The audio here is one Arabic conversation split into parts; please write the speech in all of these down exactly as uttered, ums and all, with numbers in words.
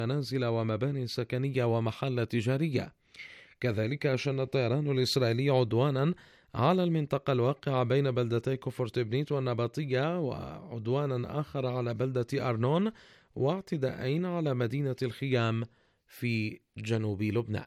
منازل ومبانٍ سكنية ومحال تجارية. كذلك شن الطيران الإسرائيلي عدوانا على المنطقة الواقعة بين بلدتي كفر تبنيت والنبطية، وعدوانا آخر على بلدة أرنون، واعتداءين على مدينة الخيام في جنوب لبنان.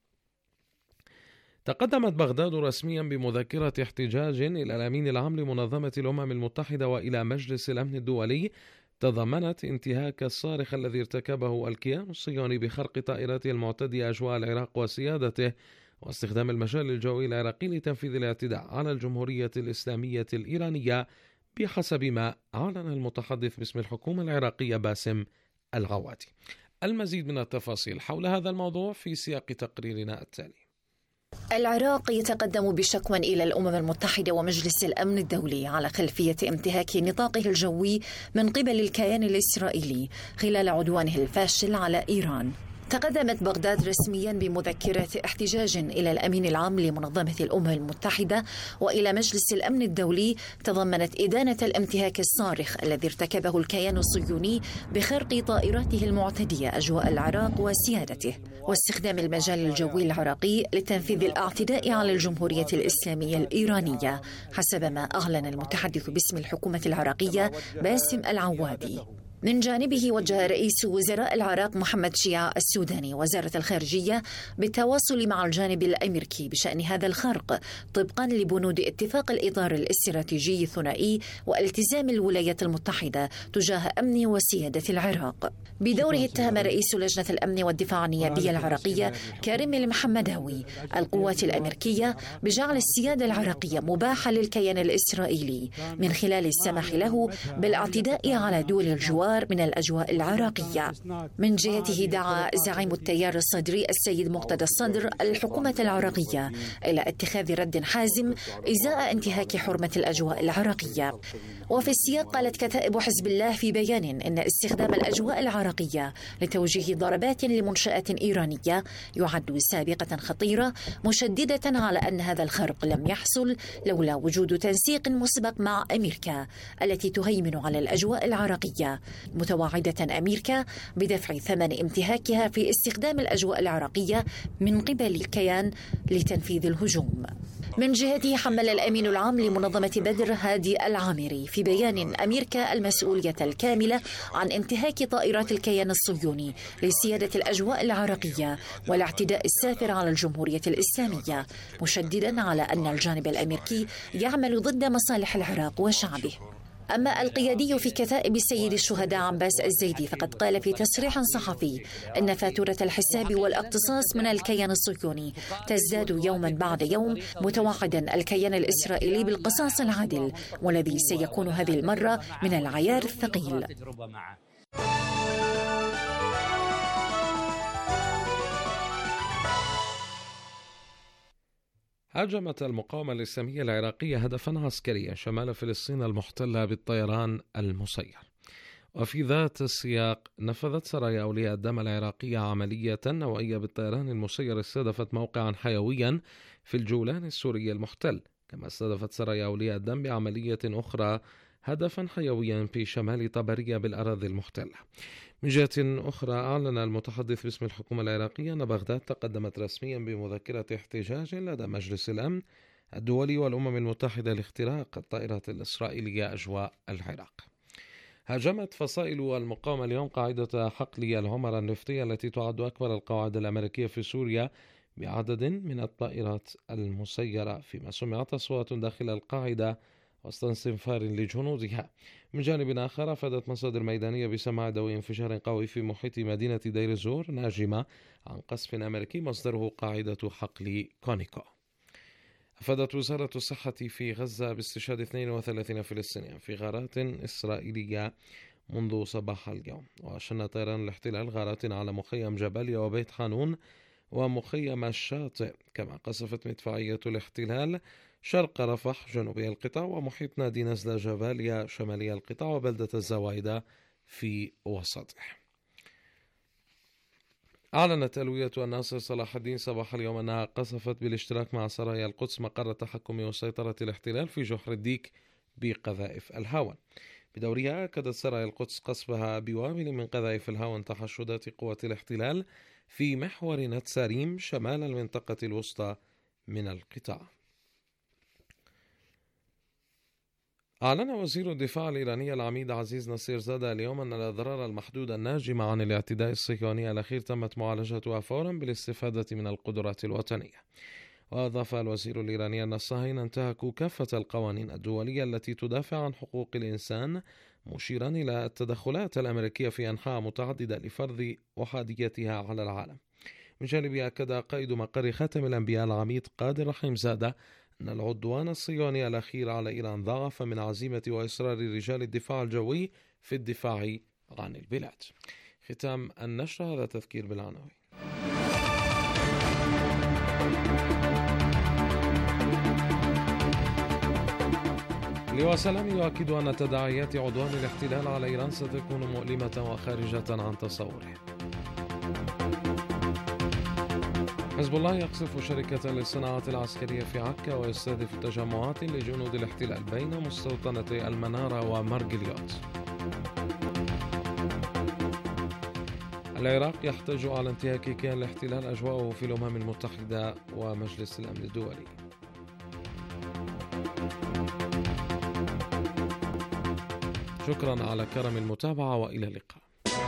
تقدمت بغداد رسميا بمذكرة احتجاج إلى الأمين العام لمنظمة الأمم المتحدة وإلى مجلس الأمن الدولي تضمنت انتهاك الصارخ الذي ارتكبه الكيان الصهيوني بخرق طائراته المعتدية أجواء العراق وسيادته، واستخدام المجال الجوي العراقي لتنفيذ الاعتداء على الجمهورية الإسلامية الإيرانية، بحسب ما أعلن المتحدث باسم الحكومة العراقية باسم الغوادي. المزيد من التفاصيل حول هذا الموضوع في سياق تقريرنا التالي. العراق يتقدم بشكوى إلى الأمم المتحدة ومجلس الأمن الدولي على خلفية انتهاك نطاقه الجوي من قبل الكيان الإسرائيلي خلال عدوانه الفاشل على إيران. تقدمت بغداد رسميا بمذكرة احتجاج إلى الأمين العام لمنظمة الأمم المتحدة وإلى مجلس الأمن الدولي تضمنت إدانة الانتهاك الصارخ الذي ارتكبه الكيان الصهيوني بخرق طائراته المعتدية أجواء العراق وسيادته، واستخدام المجال الجوي العراقي لتنفيذ الاعتداء على الجمهورية الإسلامية الإيرانية، حسب ما أعلن المتحدث باسم الحكومة العراقية باسم العوادي. من جانبه وجه رئيس وزراء العراق محمد شيع السوداني وزارة الخارجية بالتواصل مع الجانب الأمريكي بشأن هذا الخرق طبقا لبنود اتفاق الإطار الاستراتيجي الثنائي والتزام الولايات المتحدة تجاه أمن وسيادة العراق. بدوره اتهم رئيس لجنة الأمن والدفاع النيابية العراقية كريم المحمداوي القوات الأمريكية بجعل السيادة العراقية مباحة للكيان الإسرائيلي من خلال السماح له بالاعتداء على دول الجوار من الأجواء العراقية. من جهته دعا زعيم التيار الصدري السيد مقتدى الصدر الحكومة العراقية إلى اتخاذ رد حازم إزاء انتهاك حرمة الأجواء العراقية. وفي السياق قالت كتائب حزب الله في بيان إن استخدام الأجواء العراقية لتوجيه ضربات لمنشآت إيرانية يعد سابقة خطيرة، مشددة على أن هذا الخرق لم يحصل لولا وجود تنسيق مسبق مع أمريكا التي تهيمن على الأجواء العراقية، متوعدة أمريكا بدفع ثمن انتهاكها في استخدام الأجواء العراقية من قبل الكيان لتنفيذ الهجوم. من جهته حمل الأمين العام لمنظمة بدر هادي العامري في بيان أمريكا المسؤولية الكاملة عن انتهاك طائرات الكيان الصهيوني لسيادة الأجواء العراقية والاعتداء السافر على الجمهورية الإسلامية، مشددا على أن الجانب الأمريكي يعمل ضد مصالح العراق وشعبه. أما القيادي في كتائب السيد الشهداء عباس الزيدي فقد قال في تصريح صحفي إن فاتورة الحساب والاقتصاص من الكيان الصهيوني تزداد يوما بعد يوم، متوعدا الكيان الإسرائيلي بالقصاص العادل والذي سيكون هذه المرة من العيار الثقيل. هاجمت المقاومة الإسلامية العراقية هدفا عسكريا شمال فلسطين المحتلة بالطيران المسير. وفي ذات السياق نفذت سرايا أولياء الدم العراقية عملية نوعية بالطيران المسير استهدفت موقعا حيويا في الجولان السوري المحتل، كما استهدفت سرايا أولياء الدم بعملية أخرى هدفا حيويا في شمال طبرية بالأراضي المحتلة. من جهة أخرى أعلن المتحدث باسم الحكومة العراقية أن بغداد تقدمت رسميا بمذكرة احتجاج لدى مجلس الأمن الدولي والأمم المتحدة لاختراق الطائرات الإسرائيلية أجواء العراق. هاجمت فصائل المقاومة اليوم قاعدة حقل العمر النفطية التي تعد أكبر القواعد الأمريكية في سوريا بعدد من الطائرات المسيرة، فيما سمعت أصوات داخل القاعدة وسط استنفار لجنودها. من جانب آخر أفادت مصادر ميدانية بسماع دوي انفجار قوي في محيط مدينة دير الزور ناجمة عن قصف أمريكي مصدره قاعدة حقل كونيكو. أفادت وزارة الصحة في غزة باستشهاد اثنين وثلاثين فلسطينيا في غارات إسرائيلية منذ صباح اليوم. وشن طيران الاحتلال غارات على مخيم جباليا وبيت حانون ومخيم الشاطئ، كما قصفت مدفعية الاحتلال شرق رفح جنوبي القطاع ومحيط نادي نزلة جباليا شمالي القطاع وبلدة الزوايدة في وسطه. أعلنت ألوية الناصر صلاح الدين صباح اليوم أنها قصفت بالاشتراك مع سرايا القدس مقر التحكم وسيطرة الاحتلال في جحر الديك بقذائف الهاون. بدورها أكدت سرايا القدس قصفها بوابل من قذائف الهاون تحشدات قوات الاحتلال في محور نتساريم شمال المنطقة الوسطى من القطاع. أعلن وزير الدفاع الإيراني العميد عزيز نصير زادة اليوم أن الأضرار المحدودة الناجمة عن الاعتداء الصهيوني الأخير تمت معالجتها فورا بالاستفادة من القدرات الوطنية. وأضاف الوزير الإيراني أن الصهاينة انتهكوا كافة القوانين الدولية التي تدافع عن حقوق الإنسان، مشيرا إلى التدخلات الأمريكية في أنحاء متعددة لفرض أحاديتها على العالم. من جانبه أكد قائد مقر خاتم الأنبياء العميد قادر رحيم زادة أن العدوان الصهيوني الأخير على إيران ضاعف من عزيمة وإصرار رجال الدفاع الجوي في الدفاع عن البلاد. ختام النشر هذا تذكير بالعناوين. لواء سلامي يؤكد أن تداعيات عدوان الاحتلال على إيران ستكون مؤلمة وخارجة عن تصوره. حزب الله يقصف شركة للصناعة العسكرية في عكا ويستهدف تجمعات لجنود الاحتلال بين مستوطنتي المنارة ومارجليوت. العراق يحتج على انتهاك كيان الاحتلال أجواءه في الأمم المتحدة ومجلس الأمن الدولي. شكرا على كرم المتابعة وإلى اللقاء.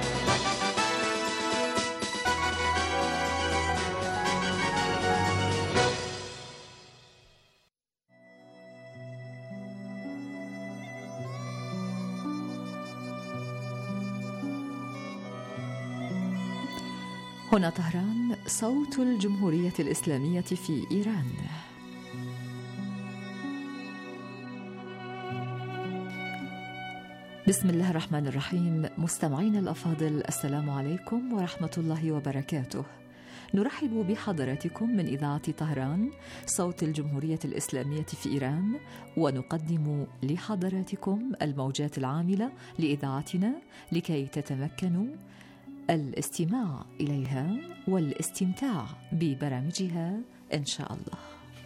هنا طهران، صوت الجمهورية الإسلامية في إيران. بسم الله الرحمن الرحيم. مستمعين الأفاضل، السلام عليكم ورحمة الله وبركاته. نرحب بحضراتكم من إذاعة طهران، صوت الجمهورية الإسلامية في إيران، ونقدم لحضراتكم الموجات العاملة لإذاعتنا لكي تتمكنوا الاستماع إليها والاستمتاع ببرامجها إن شاء الله.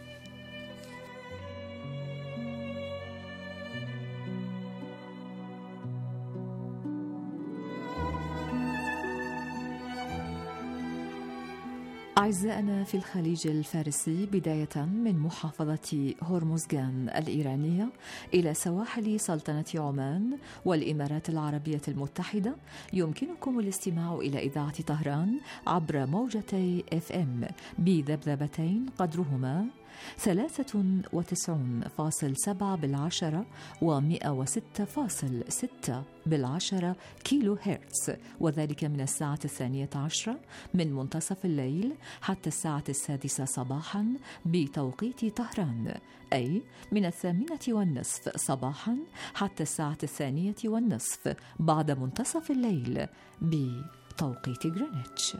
أعزائنا في الخليج الفارسي، بداية من محافظة هرمزغان الإيرانية إلى سواحل سلطنة عمان والإمارات العربية المتحدة، يمكنكم الاستماع إلى إذاعة طهران عبر موجتي إف إم بذبذبتين قدرهما ثلاثة وتسعون فاصل سبعة بالعشرة ومئة وستة فاصل ستة بالعشرة كيلو هرتز، وذلك من الساعة الثانية عشرة من منتصف الليل حتى الساعة السادسة صباحا بتوقيت طهران، أي من الثامنة والنصف صباحا حتى الساعة الثانية والنصف بعد منتصف الليل بتوقيت غرينتش.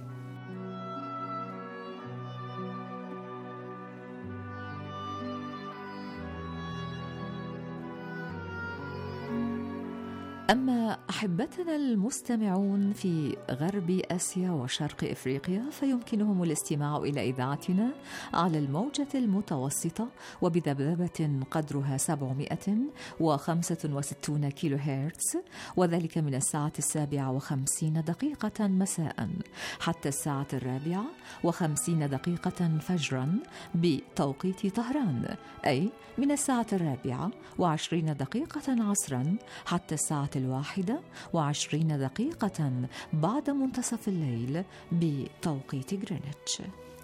أما أحبتنا المستمعون في غرب آسيا وشرق إفريقيا، فيمكنهم الاستماع إلى إذاعتنا على الموجة المتوسطة وبذبذبة قدرها سبعمائة وخمسة وستين كيلو هرتز، وذلك من الساعة السابعة وخمسين دقيقة مساء حتى الساعة الرابعة وخمسين دقيقة فجرا بتوقيت طهران، أي من الساعة الرابعة وعشرين دقيقة عصرا حتى الساعة الواحدة وعشرين دقيقة بعد منتصف الليل بتوقيت غرينتش.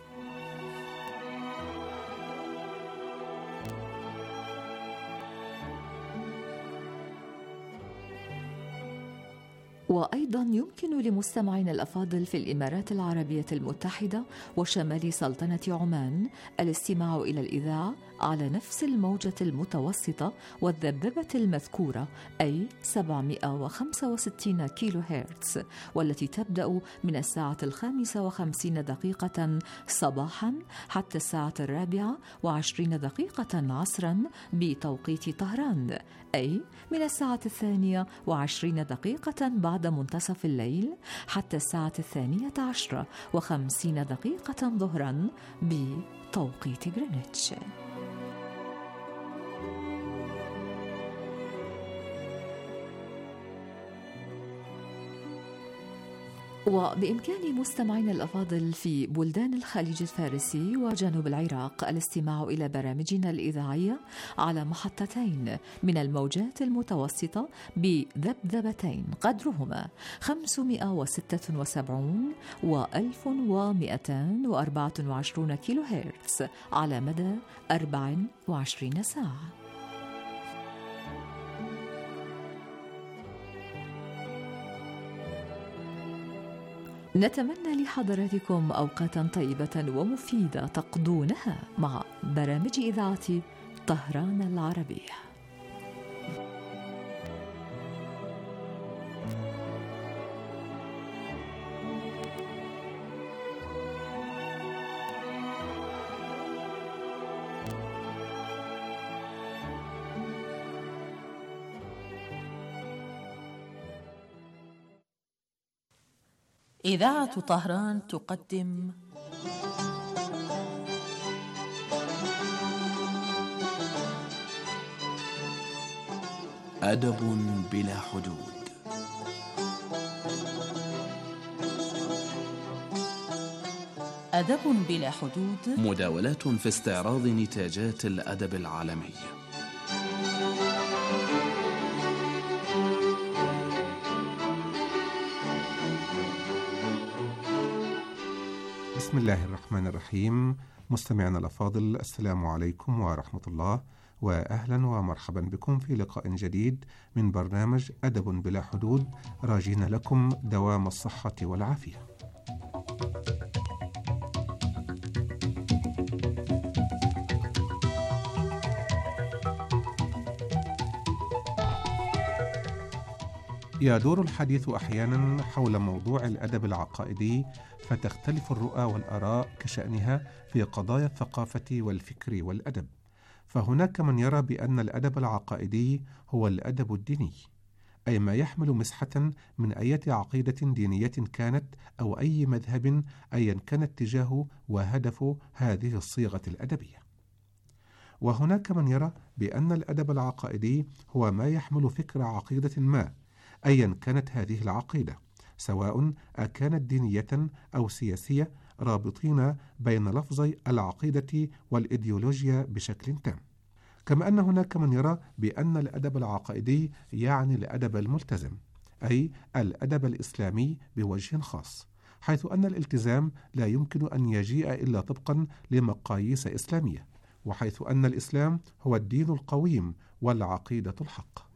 وأيضا يمكن لمستمعين الأفاضل في الإمارات العربية المتحدة وشمال سلطنة عمان الاستماع إلى الإذاعة على نفس الموجة المتوسطة والذبذبة المذكورة، أي سبعمائة وخمسة وستين كيلو هرتز، والتي تبدأ من الساعة الخامسة وخمسين دقيقة صباحا حتى الساعة الرابعة وعشرين دقيقة عصرا بتوقيت طهران، أي من الساعة الثانية وعشرين دقيقة بعد منتصف الليل حتى الساعة الثانية عشرة وخمسين دقيقة ظهرا بتوقيت غرينتش. وبإمكان مستمعينا الأفاضل في بلدان الخليج الفارسي وجنوب العراق الاستماع إلى برامجنا الإذاعية على محطتين من الموجات المتوسطة بذبذبتين قدرهما خمسمائة وستة وسبعين و ألف ومئتين وأربعة وعشرين كيلو هرتز على مدى أربع وعشرين ساعة. نتمنى لحضراتكم أوقاتا طيبة ومفيدة تقضونها مع برامج إذاعة طهران العربية. إذاعة طهران تقدم أدب بلا حدود. أدب بلا حدود، مداولات في استعراض نتاجات الأدب العالمي. بسم الله الرحمن الرحيم. مستمعينا الأفاضل، السلام عليكم ورحمة الله، وأهلا ومرحبا بكم في لقاء جديد من برنامج أدب بلا حدود، راجين لكم دوام الصحة والعافية. يدور الحديث أحيانا حول موضوع الأدب العقائدي، فتختلف الرؤى والآراء كشأنها في قضايا الثقافة والفكر والأدب. فهناك من يرى بأن الأدب العقائدي هو الأدب الديني، أي ما يحمل مسحة من أي عقيدة دينية كانت أو أي مذهب أيا كان اتجاه وهدف هذه الصيغة الأدبية. وهناك من يرى بأن الأدب العقائدي هو ما يحمل فكر عقيدة ما أيا كانت هذه العقيدة، سواء أكانت دينية أو سياسية، رابطين بين لفظي العقيدة والإيديولوجيا بشكل تام. كما أن هناك من يرى بأن الأدب العقائدي يعني الأدب الملتزم، أي الأدب الإسلامي بوجه خاص، حيث أن الالتزام لا يمكن أن يجيء إلا طبقا لمقاييس إسلامية، وحيث أن الإسلام هو الدين القويم والعقيدة الحق.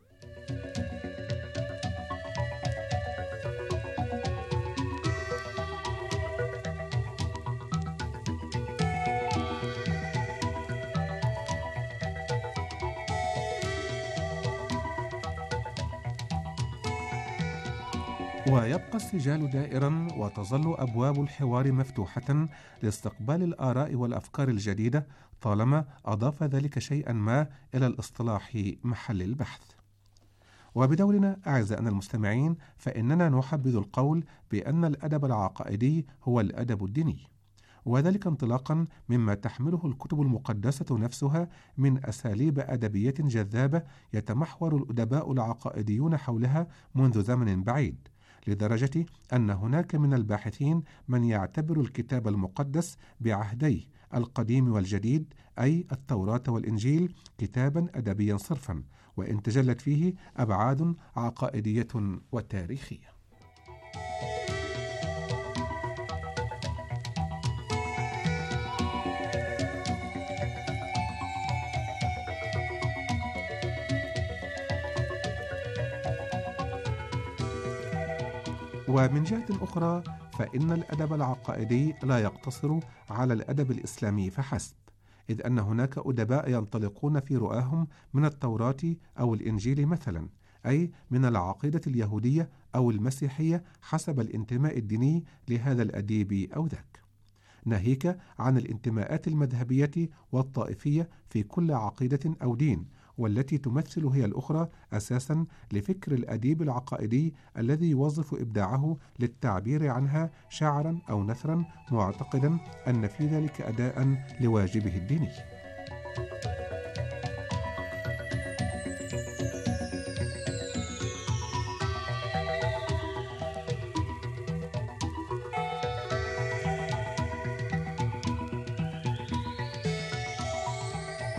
ويبقى السجال دائرا، وتظل أبواب الحوار مفتوحة لاستقبال الآراء والأفكار الجديدة، طالما أضاف ذلك شيئا ما إلى الاصطلاح محل البحث. وبدورنا أعزائنا المستمعين، فإننا نحبذ القول بأن الأدب العقائدي هو الأدب الديني، وذلك انطلاقا مما تحمله الكتب المقدسة نفسها من أساليب أدبية جذابة يتمحور الأدباء العقائديون حولها منذ زمن بعيد، لدرجة أن هناك من الباحثين من يعتبر الكتاب المقدس بعهديه القديم والجديد، أي التوراة والإنجيل، كتابا أدبيا صرفا، وإن تجلت فيه أبعاد عقائدية وتاريخية. ومن جهة أخرى، فإن الأدب العقائدي لا يقتصر على الأدب الإسلامي فحسب، إذ أن هناك أدباء ينطلقون في رؤاهم من التوراة أو الإنجيل مثلا، أي من العقيدة اليهودية أو المسيحية حسب الانتماء الديني لهذا الأديب أو ذاك، ناهيك عن الانتماءات المذهبية والطائفية في كل عقيدة أو دين، والتي تمثل هي الأخرى أساسا لفكر الأديب العقائدي الذي يوظف إبداعه للتعبير عنها شعرا أو نثرا، معتقدا أن في ذلك أداء لواجبه الديني.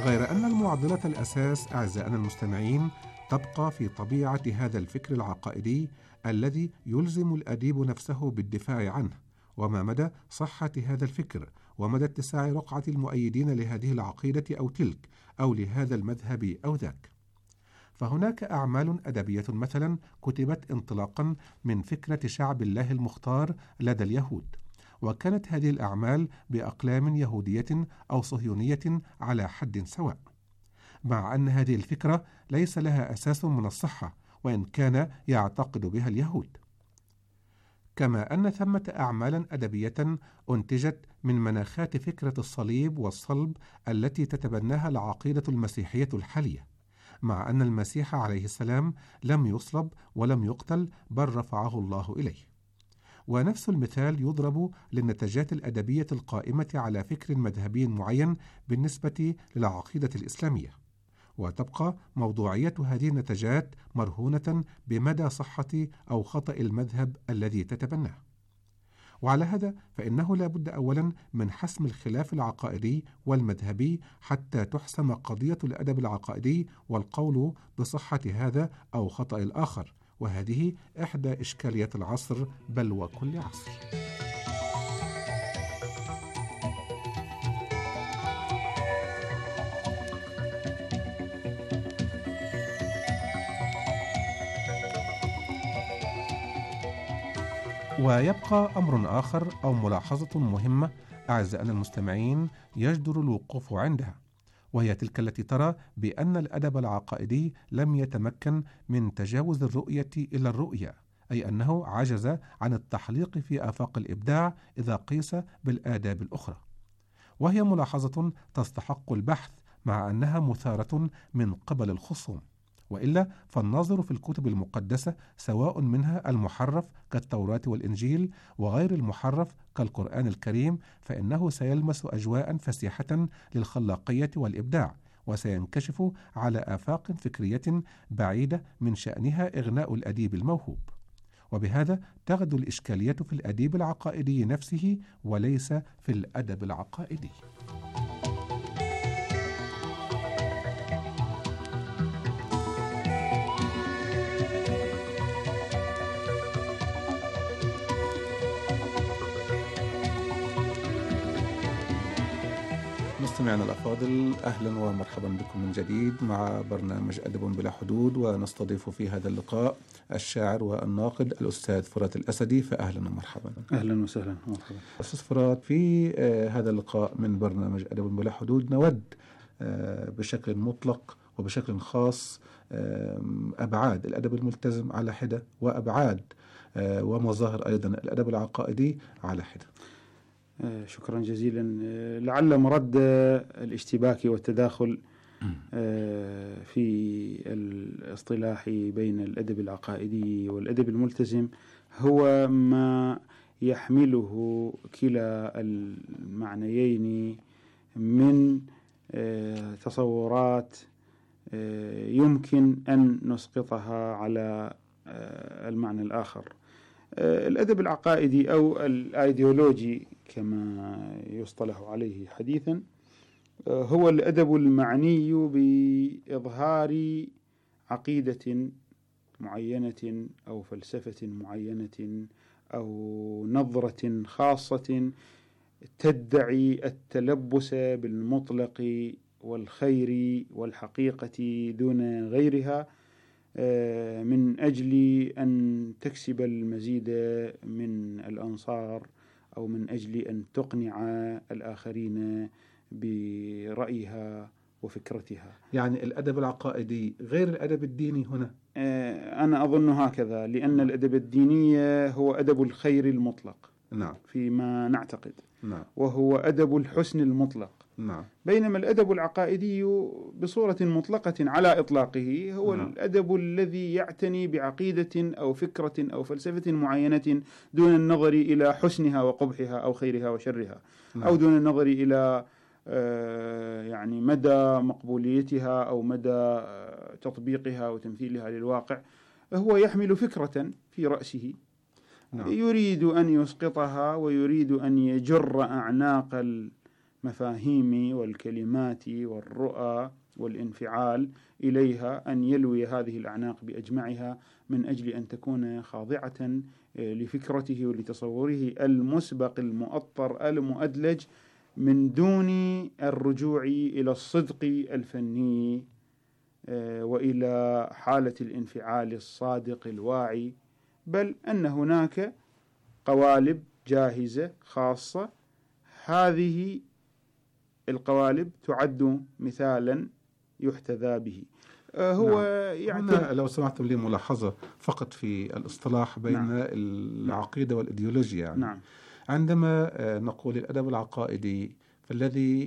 غير أن المعضلة الأساس أعزائنا المستمعين تبقى في طبيعة هذا الفكر العقائدي الذي يلزم الأديب نفسه بالدفاع عنه، وما مدى صحة هذا الفكر، ومدى اتساع رقعة المؤيدين لهذه العقيدة أو تلك، أو لهذا المذهب أو ذاك. فهناك أعمال أدبية مثلا كتبت انطلاقا من فكرة شعب الله المختار لدى اليهود، وكانت هذه الأعمال بأقلام يهودية أو صهيونية على حد سواء، مع أن هذه الفكرة ليس لها أساس من الصحة وإن كان يعتقد بها اليهود. كما أن ثمة أعمالا أدبية أنتجت من مناخات فكرة الصليب والصلب التي تتبناها العقيدة المسيحية الحالية، مع أن المسيح عليه السلام لم يصلب ولم يقتل بل رفعه الله إليه. ونفس المثال يضرب للنتاجات الأدبية القائمة على فكر مذهبي معين بالنسبة للعقيدة الإسلامية، وتبقى موضوعية هذه النتاجات مرهونة بمدى صحة أو خطأ المذهب الذي تتبناه. وعلى هذا فإنه لا بد أولا من حسم الخلاف العقائدي والمذهبي حتى تحسم قضية الأدب العقائدي والقول بصحة هذا أو خطأ الآخر، وهذه إحدى إشكاليات العصر بل وكل عصر. ويبقى أمر آخر أو ملاحظة مهمة أعزائنا المستمعين يجدر الوقوف عندها، وهي تلك التي ترى بأن الأدب العقائدي لم يتمكن من تجاوز الرؤية إلى الرؤية، أي أنه عجز عن التحليق في آفاق الإبداع إذا قيس بالآداب الأخرى، وهي ملاحظة تستحق البحث مع أنها مثارة من قبل الخصوم. وإلا فالناظر في الكتب المقدسة سواء منها المحرف كالتوراة والإنجيل وغير المحرف كالقرآن الكريم فإنه سيلمس أجواء فسيحة للخلاقية والإبداع، وسينكشف على آفاق فكرية بعيدة من شأنها إغناء الأديب الموهوب. وبهذا تغدو الإشكالية في الأديب العقائدي نفسه وليس في الأدب العقائدي. مستمعينا الأفاضل، أهلا ومرحبا بكم من جديد مع برنامج أدب بلا حدود، ونستضيف في هذا اللقاء الشاعر والناقد الأستاذ فرات الأسدي، فأهلا ومرحبا. أهلا وسهلا ومرحبا. أستاذ فرات، في هذا اللقاء من برنامج أدب بلا حدود نود بشكل مطلق وبشكل خاص أبعاد الأدب الملتزم على حدة، وأبعاد ومظاهر أيضا الأدب العقائدي على حدة. شكرا جزيلا. لعل مرد الاشتباك والتداخل في الاصطلاح بين الأدب العقائدي والأدب الملتزم هو ما يحمله كلا المعنيين من تصورات يمكن أن نسقطها على المعنى الآخر. الأدب العقائدي أو الأيديولوجي كما يصطلح عليه حديثا هو الأدب المعني بإظهار عقيدة معينة أو فلسفة معينة أو نظرة خاصة تدعي التلبس بالمطلق والخير والحقيقة دون غيرها من أجل أن تكسب المزيد من الأنصار أو من أجل أن تقنع الآخرين برأيها وفكرتها. يعني الأدب العقائدي غير الأدب الديني هنا؟ أنا أظن هكذا، لأن الأدب الديني هو أدب الخير المطلق. نعم. فيما نعتقد. نعم. وهو أدب الحسن المطلق. نعم. بينما الأدب العقائدي بصورة مطلقة على إطلاقه هو نعم. الأدب الذي يعتني بعقيدة أو فكرة أو فلسفة معينة دون النظر إلى حسنها وقبحها أو خيرها وشرها. نعم. أو دون النظر إلى آه يعني مدى مقبوليتها أو مدى آه تطبيقها وتمثيلها للواقع. هو يحمل فكرة في رأسه. نعم. يريد أن يسقطها ويريد أن يجر أعناق المفاهيم والكلمات والرؤى والانفعال إليها أن يلوي هذه الأعناق بأجمعها من أجل أن تكون خاضعة لفكرته ولتصوره المسبق المؤطر المؤدلج من دون الرجوع إلى الصدق الفني وإلى حالة الانفعال الصادق الواعي، بل أن هناك قوالب جاهزة خاصة. هذه القوالب تعد مثالا يحتذى به. هو نعم. يعني لو سمحتم لي ملاحظة فقط في الاصطلاح بين نعم. العقيدة والإيديولوجيا يعني. نعم. عندما نقول الأدب العقائدي فالذي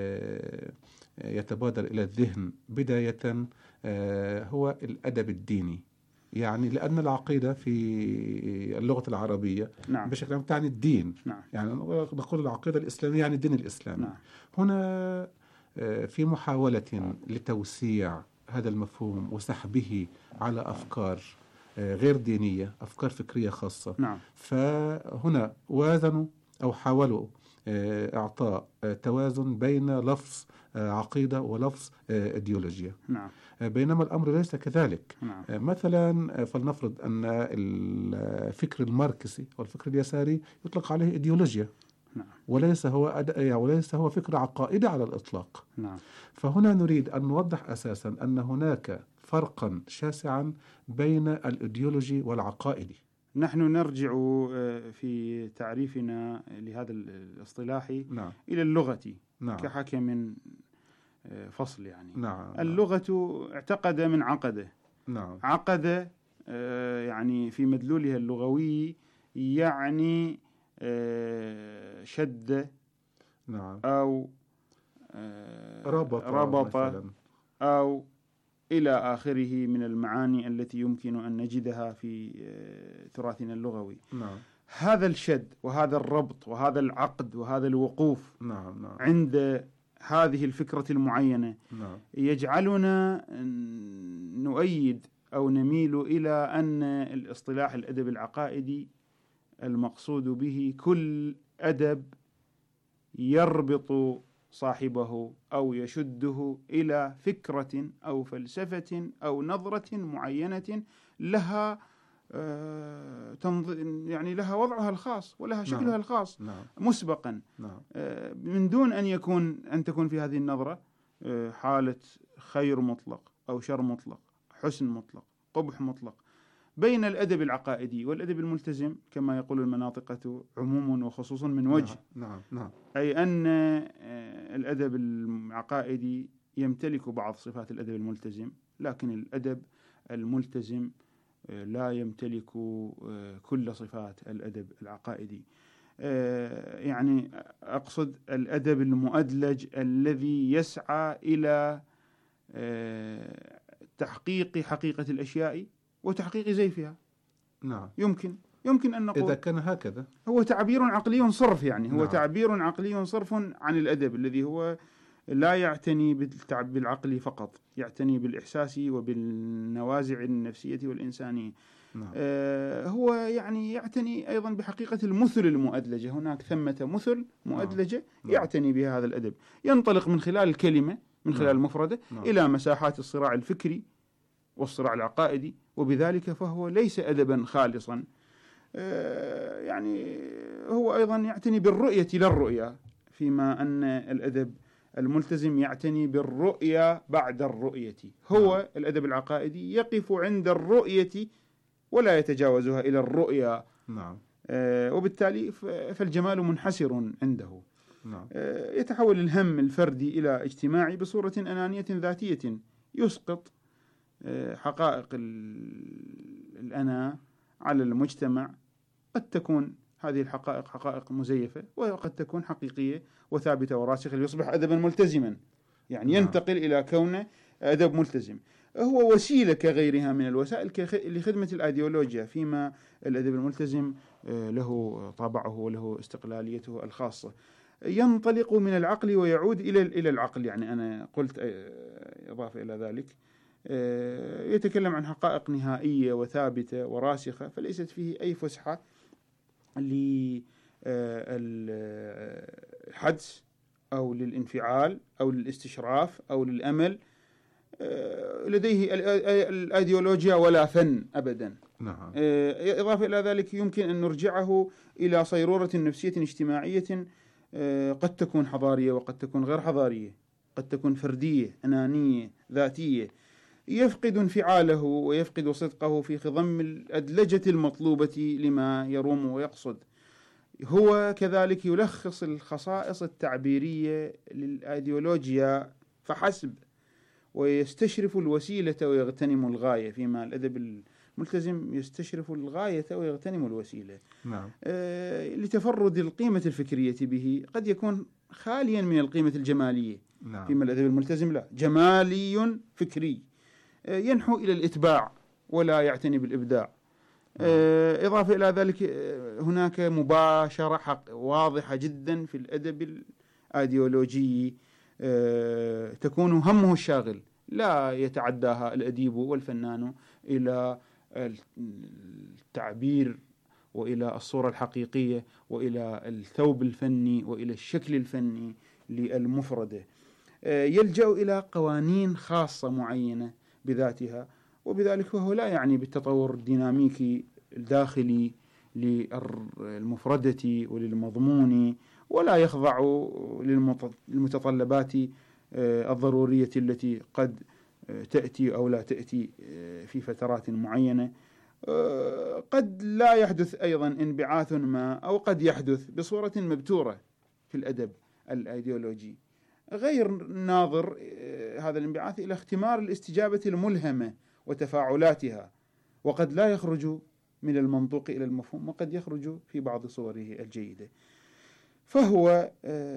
يتبادر إلى الذهن بداية هو الأدب الديني، يعني لأن العقيدة في اللغة العربية نعم. بشكل عام تعني الدين. نعم. يعني نقول العقيدة الإسلامية يعني الدين الإسلامي. نعم. هنا في محاولة لتوسيع هذا المفهوم وسحبه على أفكار غير دينية، أفكار فكرية خاصة. نعم. فهنا وازنوا أو حاولوا إعطاء توازن بين لفظ عقيدة ولفظ إيديولوجيا. نعم. بينما الأمر ليس كذلك. نعم. مثلا فلنفرض أن الفكر الماركسي والفكر اليساري يطلق عليه إيديولوجيا. نعم. وليس هو وليس هو فكر عقائدي على الإطلاق. نعم. فهنا نريد أن نوضح أساسا أن هناك فرقا شاسعا بين الإيديولوجي والعقائدي. نحن نرجع في تعريفنا لهذا الاصطلاح نعم. إلى اللغة. نعم. كحكم فصل يعني. نعم. اللغة اعتقد من عقده. نعم. عقد يعني في مدلولها اللغوي يعني شد. نعم. أو ربط, ربط مثلاً. أو إلى آخره من المعاني التي يمكن أن نجدها في تراثنا اللغوي. نعم. هذا الشد وهذا الربط وهذا العقد وهذا الوقوف نعم. نعم. عند هذه الفكرة المعينة نعم. يجعلنا نؤيد أو نميل إلى أن الاصطلاح الأدب العقائدي المقصود به كل أدب يربط صاحبه أو يشده إلى فكرة أو فلسفة أو نظرة معينة لها يعني لها وضعها الخاص ولها شكلها نعم. الخاص. نعم. مسبقا. نعم. من دون أن يكون أن تكون في هذه النظرة حالة خير مطلق أو شر مطلق، حسن مطلق، قبح مطلق. بين الأدب العقائدي والأدب الملتزم كما يقول المناطقة عموم وخصوص من وجه. نعم. نعم. أي أن الأدب العقائدي يمتلك بعض صفات الأدب الملتزم، لكن الأدب الملتزم لا يمتلك كل صفات الأدب العقائدي. يعني أقصد الأدب المؤدلج الذي يسعى إلى تحقيق حقيقة الأشياء وتحقيق زيفها. نعم. يمكن يمكن أن نقول إذا كان هكذا هو تعبير عقلي صرف، يعني هو نعم. تعبير عقلي صرف عن الأدب الذي هو لا يعتني بالعقل فقط، يعتني بالإحساس وبالنوازع النفسية والإنسانية. نعم. آه هو يعني يعتني أيضا بحقيقة المثل المؤدلجة. هناك ثمة مثل مؤدلجة نعم. يعتني بها هذا الأدب، ينطلق من خلال الكلمة، من خلال نعم. المفردة نعم. إلى مساحات الصراع الفكري والصراع العقائدي، وبذلك فهو ليس أدبا خالصا. آه يعني هو أيضا يعتني بالرؤية للرؤية، فيما أن الأدب الملتزم يعتني بالرؤية بعد الرؤية. هو نعم. الأدب العقائدي يقف عند الرؤية ولا يتجاوزها إلى الرؤية. نعم. آه وبالتالي فالجمال منحسر عنده. نعم. آه يتحول الهم الفردي إلى اجتماعي بصورة أنانية ذاتية، يسقط آه حقائق الأنا على المجتمع. قد تكون هذه الحقائق حقائق مزيفة، وقد تكون حقيقية وثابتة وراسخة ليصبح أدبا ملتزما، يعني نعم. ينتقل إلى كونه أدب ملتزم. هو وسيلة كغيرها من الوسائل لخدمة الأيديولوجيا، فيما الأدب الملتزم له طابعه وله استقلاليته الخاصة. ينطلق من العقل ويعود إلى إلى العقل، يعني أنا قلت إضافة إلى ذلك يتكلم عن حقائق نهائية وثابتة وراسخة، فليست فيه أي فسحة للحدس أو للانفعال أو للاستشراف أو للأمل. لديه الأيديولوجيا ولا فن أبدا. نعم. إضافة إلى ذلك يمكن أن نرجعه إلى صيرورة نفسية اجتماعية قد تكون حضارية وقد تكون غير حضارية، قد تكون فردية أنانية ذاتية، يفقد انفعاله ويفقد صدقه في خضم الأدلجة المطلوبة لما يروم ويقصد. هو كذلك يلخص الخصائص التعبيرية للأيديولوجيا فحسب، ويستشرف الوسيلة ويغتنم الغاية، فيما الأدب الملتزم يستشرف الغاية ويغتنم الوسيلة. نعم. آه لتفرد القيمة الفكرية به، قد يكون خاليا من القيمة الجمالية. نعم. فيما الأدب الملتزم لا، جمالي فكري، آه ينحو إلى الإتباع ولا يعتني بالإبداع. آه إضافة إلى ذلك آه هناك مباشرة حق واضحة جدا في الأدب الأيديولوجي، آه تكون همه الشاغل، لا يتعداها الأديب والفنان إلى التعبير وإلى الصورة الحقيقية وإلى الثوب الفني وإلى الشكل الفني للمفردة. آه يلجأ إلى قوانين خاصة معينة بذاتها، وبذلك فهو لا يعني بالتطور الديناميكي الداخلي للمفردة وللمضمون، ولا يخضع للمتطلبات الضرورية التي قد تأتي أو لا تأتي في فترات معينة. قد لا يحدث أيضا انبعاث ما، أو قد يحدث بصورة مبتورة في الأدب الأيديولوجي، غير ناظر هذا الانبعاث إلى اختمار الاستجابة الملهمة وتفاعلاتها، وقد لا يخرج من المنطوق إلى المفهوم، وقد يخرج في بعض صوره الجيدة. فهو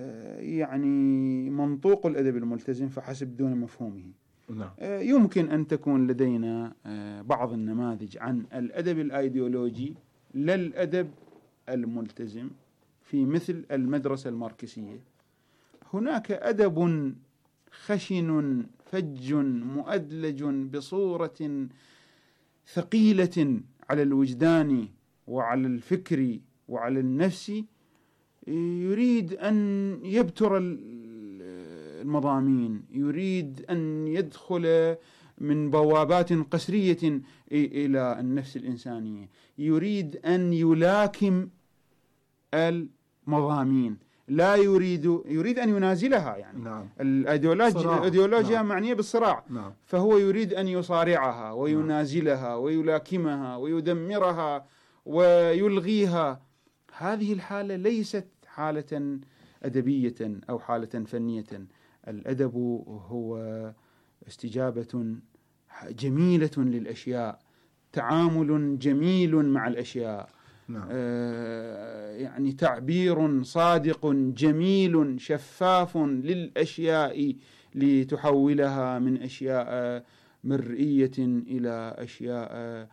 يعني منطوق الأدب الملتزم فحسب دون مفهومه. نعم. يمكن أن تكون لدينا بعض النماذج عن الأدب الأيديولوجي للأدب الملتزم في مثل المدرسة الماركسية. هناك أدب خشن فج مؤدلج بصورة ثقيلة على الوجدان وعلى الفكر وعلى النفس، يريد أن يبتر المضامين، يريد أن يدخل من بوابات قسرية إلى النفس الإنسانية، يريد أن يلاكم المضامين، لا يريد يريد أن ينازلها. يعني نعم. الأيديولوجيا الأيديولوجيا نعم. معنية بالصراع. نعم. فهو يريد أن يصارعها وينازلها ويلاكمها ويدمرها ويلغيها. هذه الحالة ليست حالة أدبية أو حالة فنية. الأدب هو استجابة جميلة للأشياء، تعامل جميل مع الأشياء. نعم. آه يعني تعبير صادق جميل شفاف للأشياء لتحولها من أشياء مرئية إلى أشياء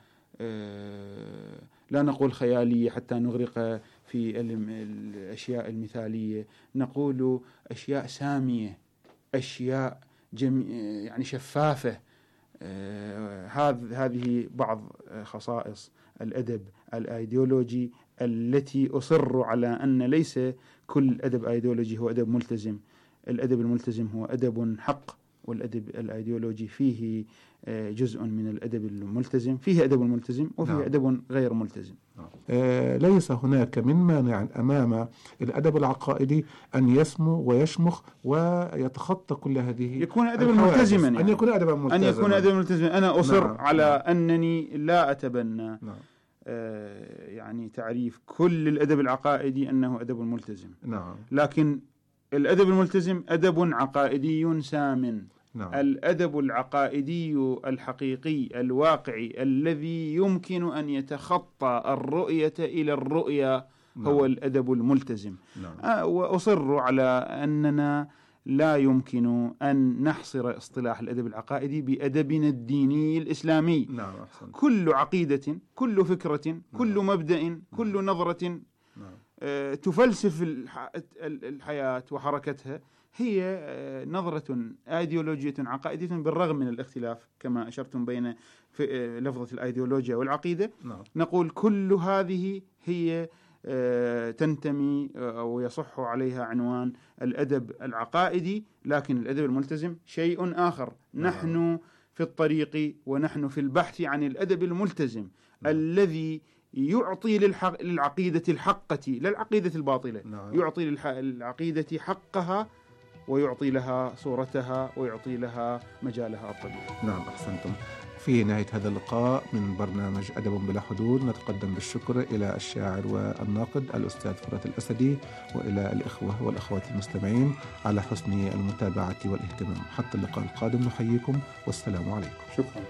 آه لا نقول خيالية حتى نغرق في الأشياء المثالية، نقول أشياء سامية، أشياء جمي يعني شفافة. آه هذه بعض خصائص الأدب الأيديولوجي التي أصر على أن ليس كل أدب أيديولوجي هو أدب ملتزم. الأدب الملتزم هو أدب حق، والأدب الأيديولوجي فيه جزء من الأدب الملتزم، فيه أدب ملتزم وفيه نعم. أدب غير ملتزم. نعم. آه ليس هناك من مانع أمام الأدب العقائدي أن يسمو ويشمخ ويتخطى كل هذه، يكون أدب ملتزما، يعني. أن يكون أدبا ملتزما، أن يكون أدب ملتزما. أنا أصر نعم. على نعم. أنني لا أتبنى نعم. آه يعني تعريف كل الأدب العقائدي أنه أدب ملتزم. نعم. لكن الأدب الملتزم أدب عقائدي سام. نعم. الأدب العقائدي الحقيقي الواقعي الذي يمكن أن يتخطى الرؤية إلى الرؤية نعم. هو الأدب الملتزم. نعم. وأصر على أننا لا يمكن أن نحصر اصطلاح الأدب العقائدي بأدبنا الديني الإسلامي. نعم. أحسن. كل عقيدة، كل فكرة، نعم. كل مبدأ، كل نعم. نظرة نعم. أه تفلسف الحياة وحركتها هي نظرة أيديولوجية عقائدية، بالرغم من الاختلاف كما أشرتم بين في لفظة الأيديولوجيا والعقيدة. نعم. نقول كل هذه هي تنتمي أو يصح عليها عنوان الأدب العقائدي، لكن الأدب الملتزم شيء آخر. نحن في الطريق ونحن في البحث عن الأدب الملتزم الذي يعطي للحق للعقيدة الحقة لا العقيدة الباطلة، يعطي للعقيدة حقها ويعطي لها صورتها ويعطي لها مجالها الطبيعي. نعم، أحسنتم. في نهاية هذا اللقاء من برنامج أدب بلا حدود نتقدم بالشكر إلى الشاعر والناقد الأستاذ فرات الأسدي، وإلى الإخوة والأخوات المستمعين على حسن المتابعة والاهتمام. حتى اللقاء القادم نحييكم والسلام عليكم. شكرا.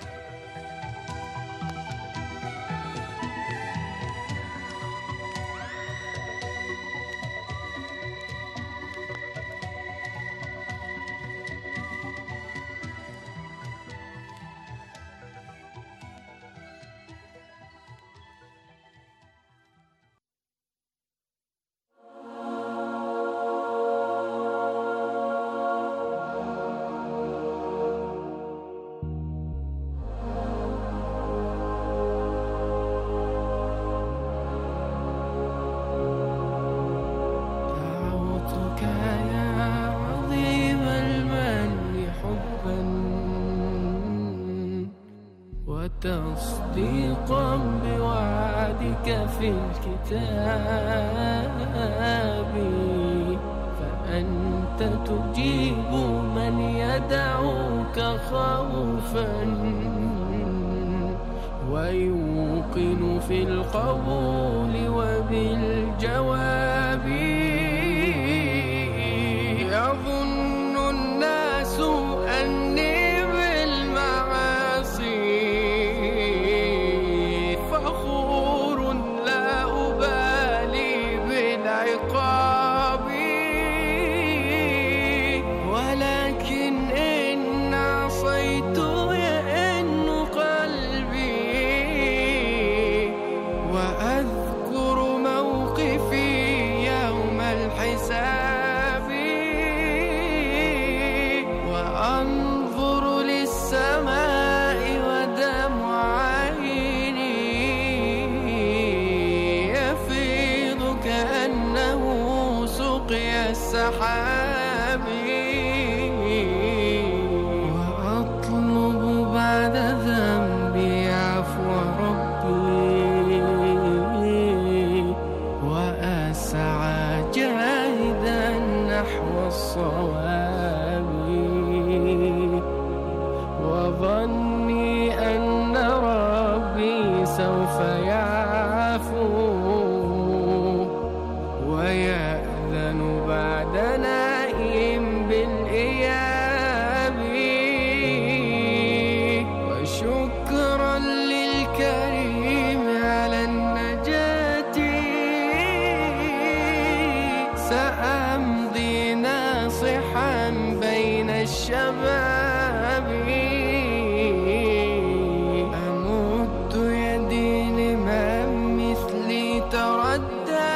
تصديقا بوعدك في الكتاب، فأنت تجيب من يدعوك خوفا ويوقن في القبول وبالجواب. يظن الناس أني وأطلب بعد ذنبي عفو ربي، وأسعى جاهدا نحو الصواب، وظني أن ربي سوف يعفو ويأذن بعد نائم بالإياب. وشكرا للكريم على النجاة، سأمضي ناصحا بين الشباب، أمد يدي لمن مثلي تردى،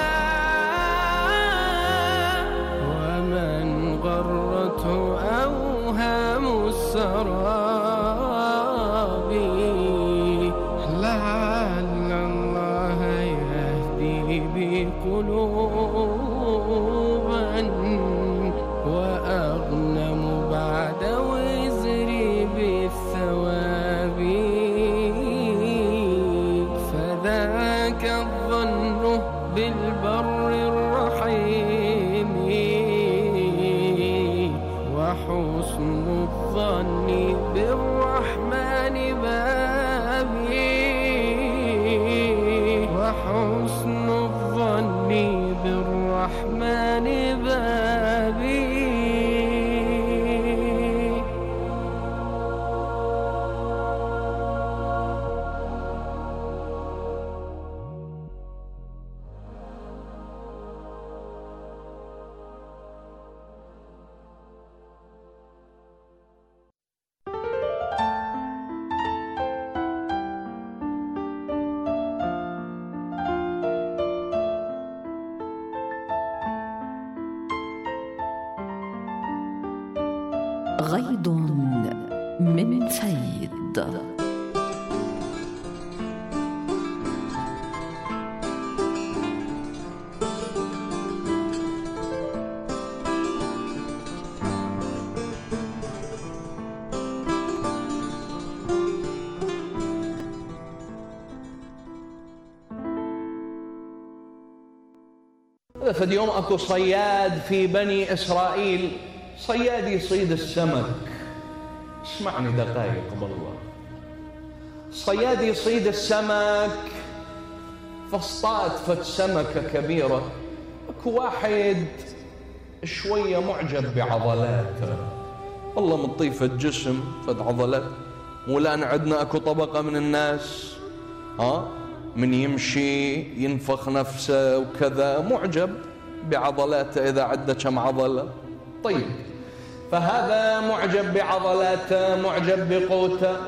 غرته أوهام السراب، لعل الله يهدي بي قلوبا وأغنم بعد وزري بالثواب. فذاك الظن بالبر الرحيم، وحسن الظن بالرحمن بابي، وحسن الظن بالرحمن بابي. غيض من فيض. فد يوم أكو صياد في بني إسرائيل، صياد يصيد السمك. اسمعني دقائق بالله. صياد يصيد السمك، فاصطاد فد سمكة كبيرة. اكو واحد شوية معجب بعضلاته، والله مطيف الجسم فد عضلات. ولان عندنا اكو طبقة من الناس ها من يمشي ينفخ نفسه وكذا، معجب بعضلاته إذا عنده كم عضلة. طيب، فهذا معجب بعضلاته، معجب بقوته.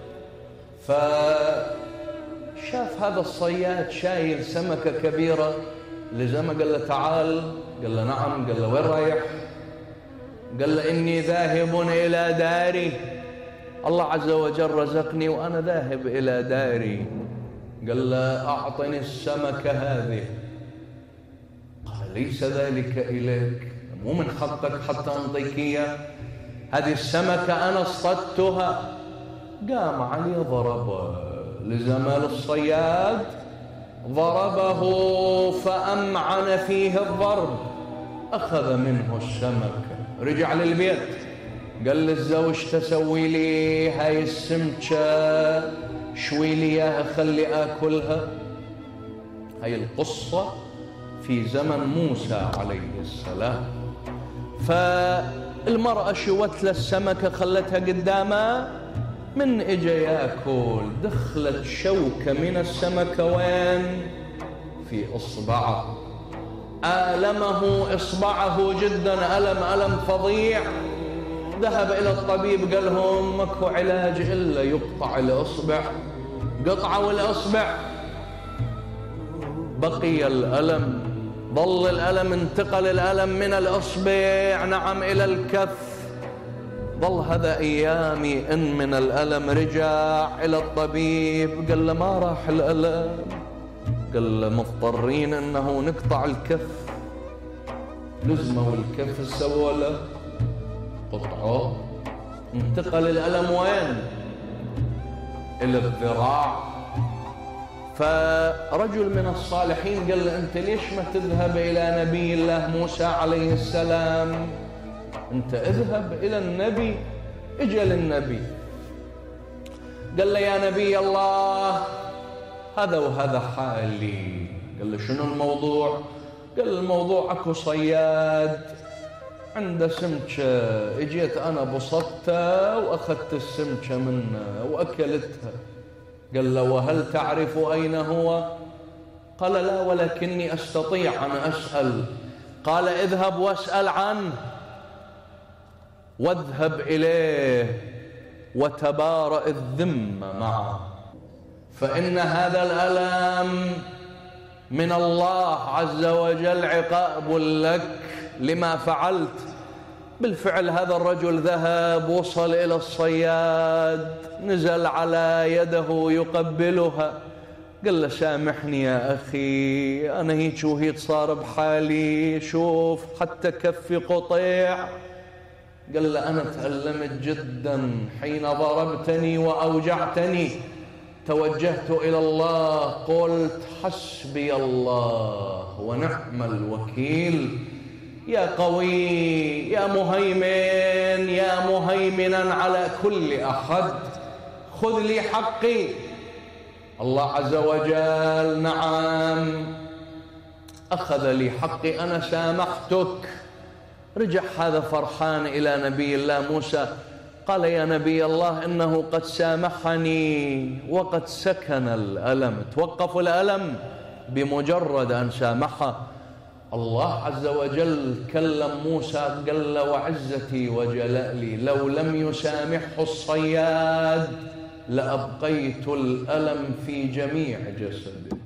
فشاف هذا الصياد شايل سمكة كبيرة، لزمه قال له تعال. قال له نعم. قال له وين رايح؟ قال له إني ذاهب إلى داري، الله عز وجل رزقني وأنا ذاهب إلى داري. قال له أعطني السمكة هذه. قال ليس ذلك إليك، مو من حقك حتى أنطيك إياه، هذه السمكة أنا اصطدتها. قام علي ضربه لزمال الصياد، ضربه فأمعن فيه الضرب، أخذ منه السمكة. رجع للبيت قال للزوج تسوي لي هاي السمكة، شوي لي اياها خلي اكلها. هاي القصة في زمن موسى عليه السلام. فالمرأة شوت له السمكة خلتها قدامها، من اجا ياكل دخلت شوكة من السمكة وين؟ في اصبعه. آلمه اصبعه جدا، ألم ألم فظيع. ذهب إلى الطبيب قال لهم ماكو علاج إلا يقطع الإصبع. قطعوا الإصبع، بقي الألم، ظل الألم، انتقل الألم من الإصبع نعم إلى الكف. ظل هذا أيامي إن من الألم. رجع إلى الطبيب قال له ما راح الألم. قال له مضطرين إنه نقطع الكف. لزموا الكف سووا له قطعه، انتقل الألم وين؟ إلى الذراع. فرجل من الصالحين قال له أنت ليش ما تذهب إلى نبي الله موسى عليه السلام؟ أنت اذهب إلى النبي. اجى للنبي قال له يا نبي الله هذا وهذا حالي. قال له شنو الموضوع؟ قال الموضوع اكو صياد عنده سمكة، اجيت انا بسطتها واخذت السمكة منه واكلتها. قال له وهل تعرف اين هو؟ قال لا ولكني استطيع ان اسأل. قال اذهب واسأل عنه، واذهب اليه وتبارأ الذمة معه، فإن هذا الألم من الله عز وجل عقاب لك لما فعلت. بالفعل هذا الرجل ذهب، وصل إلى الصياد، نزل على يده يقبلها. قال له سامحني يا أخي، أنا هيك وهيك صار بحالي، شوف حتى كفي قطيع. قال له أنا تألمت جدا حين ضربتني وأوجعتني، توجهت إلى الله قلت حسبي الله ونعم الوكيل. يا قوي يا مهيمن يا مهيمنا على كل أحد، خذ لي حقي. الله عز وجل نعم أخذ لي حقي، أنا سامحتك. رجع هذا فرحان إلى نبي الله موسى، قال يا نبي الله إنه قد سامحني وقد سكن الألم. توقف الألم بمجرد أن سامحه. الله عز وجل كلم موسى قال له وعزتي وجلالي لو لم يسامحه الصياد لأبقيت الألم في جميع جسده.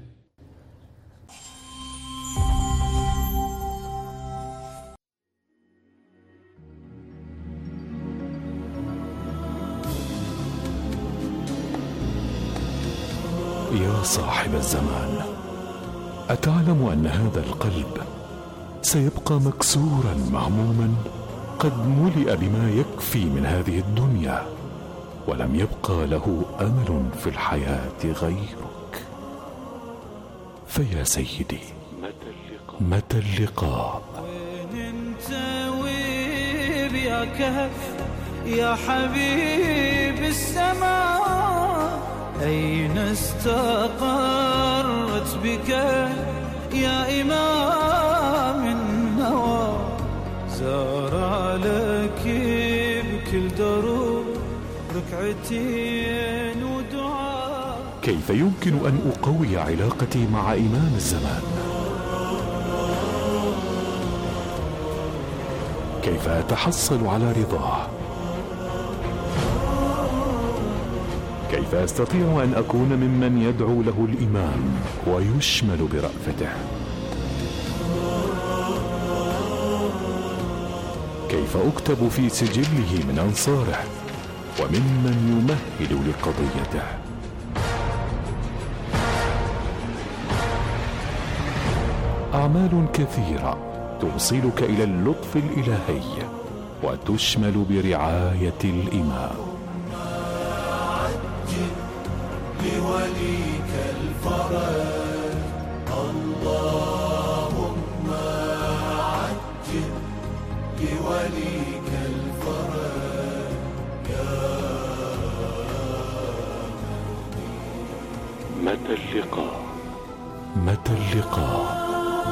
يا صاحب الزمان، أتعلم أن هذا القلب سيبقى مكسورا مهموما قد ملئ بما يكفي من هذه الدنيا، ولم يبقى له أمل في الحياة غيرك. فيا سيدي، متى اللقاء؟ متى اللقاء؟ وين انت ويب يا كهف يا حبيب السماء، أين استقرت بك يا إمام النوى، زار لك بكل دروب ركعتين ودعاء. كيف يمكن أن أقوي علاقتي مع إمام الزمان؟ كيف أتحصل على رضاه؟ كيف أستطيع أن أكون ممن يدعو له الإمام ويشمل برأفته؟ كيف أكتب في سجله من أنصاره وممن يمهد لقضيته؟ أعمال كثيرة توصلك إلى اللطف الإلهي وتشمل برعاية الإمام. لوليك الفرج اللهم عجل لوليك الفرج يا متى اللقاء؟ متى اللقاء؟